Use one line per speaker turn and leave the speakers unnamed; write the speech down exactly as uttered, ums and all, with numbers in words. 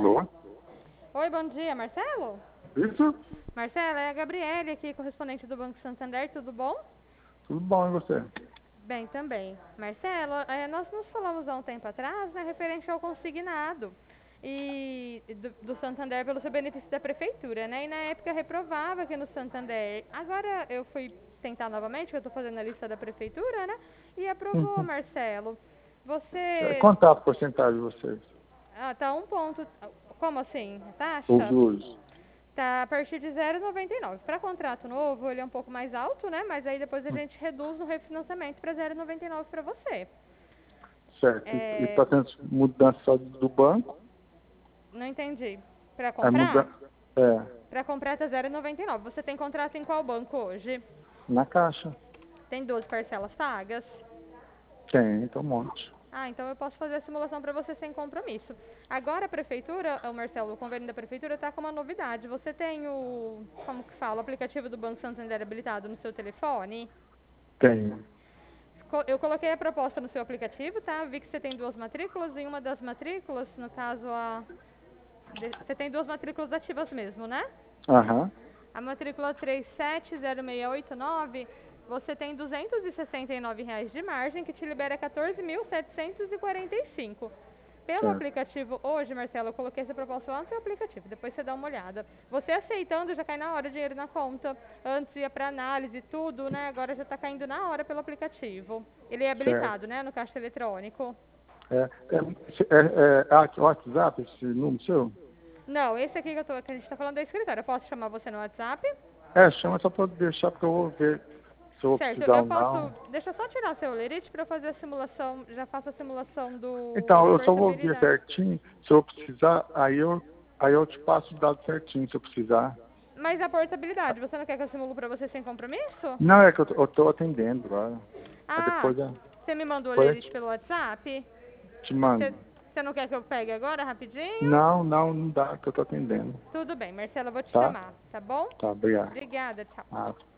Alô?
Oi, bom dia, Marcelo?
Isso?
Marcelo, é a Gabriele aqui, correspondente do Banco Santander, tudo bom?
Tudo bom, e você?
Bem, também. Marcelo, é, nós nos falamos há um tempo atrás, né, referente ao consignado e do, do Santander pelo seu benefício da prefeitura, né? E na época reprovava aqui no Santander. Agora eu fui tentar novamente, que eu estou fazendo a lista da prefeitura, né? E aprovou,
Uhum.
Marcelo.
É,
Você...
quanto tá a porcentagem de vocês?
Ah, tá um ponto... Como assim?
Os
Taxa?
juros?
Tá a partir de zero vírgula noventa e nove. Para contrato novo, ele é um pouco mais alto, né? Mas aí depois a
Hum,
gente reduz no refinanciamento para zero vírgula noventa e nove para você.
Certo. E
É,
está tendo mudança só do banco?
não entendi. Para
É
comprar?
muda... É,
Para comprar tá zero vírgula noventa e nove. Você tem contrato em qual banco hoje?
na caixa.
Tem doze parcelas pagas?
Tem, tem um monte.
Ah, então eu posso fazer a simulação para você sem compromisso. Agora a prefeitura, o Marcelo, o convênio da prefeitura está com uma novidade. Você tem o, como que fala, o aplicativo do Banco Santander habilitado no seu telefone?
Tem.
Co- Eu coloquei a proposta no seu aplicativo, tá? Vi que você tem duas matrículas e uma das matrículas, no caso a... de- Você tem duas matrículas ativas mesmo, né?
Aham.
A matrícula três sete zero seis oito nove, você tem duzentos e sessenta e nove reais de margem, que te libera quatorze mil setecentos e quarenta e cinco. Pelo
Certo.
aplicativo hoje, Marcelo, eu coloquei essa proposta lá no seu aplicativo, depois você dá uma olhada. Você aceitando, já cai na hora o dinheiro na conta. Antes ia para análise, tudo, né? Agora já está caindo na hora pelo aplicativo. Ele é
Certo.
habilitado, né, no caixa eletrônico.
É, é, é, é, é aqui, o WhatsApp, esse número seu?
Não, esse aqui que, eu tô, que a gente está falando é escritório. Eu posso chamar você no WhatsApp?
É, chama só para deixar, porque eu vou ver se eu vou
Certo,
precisar
eu
ou
posso...
não.
Deixa eu só tirar seu lerite para eu fazer a simulação. Já faço a simulação do
Então,
da
eu só vou ver
portabilidade.
certinho. Se eu precisar, aí eu, aí eu te passo o dado certinho, se eu precisar.
Mas a portabilidade, você não quer que eu simulo para você sem compromisso?
Não, é que eu tô, eu tô atendendo agora. Aí
Ah,
depois, eu-
você me mandou o
depois eu
lerite
te,
pelo WhatsApp?
te mando.
Você, você não quer que eu pegue agora, rapidinho?
Não, não, não dá, que eu tô atendendo.
Tudo bem, Marcela, eu vou te
Tá?
chamar, tá bom?
Tá, obrigado.
Obrigada, tchau.
Ah,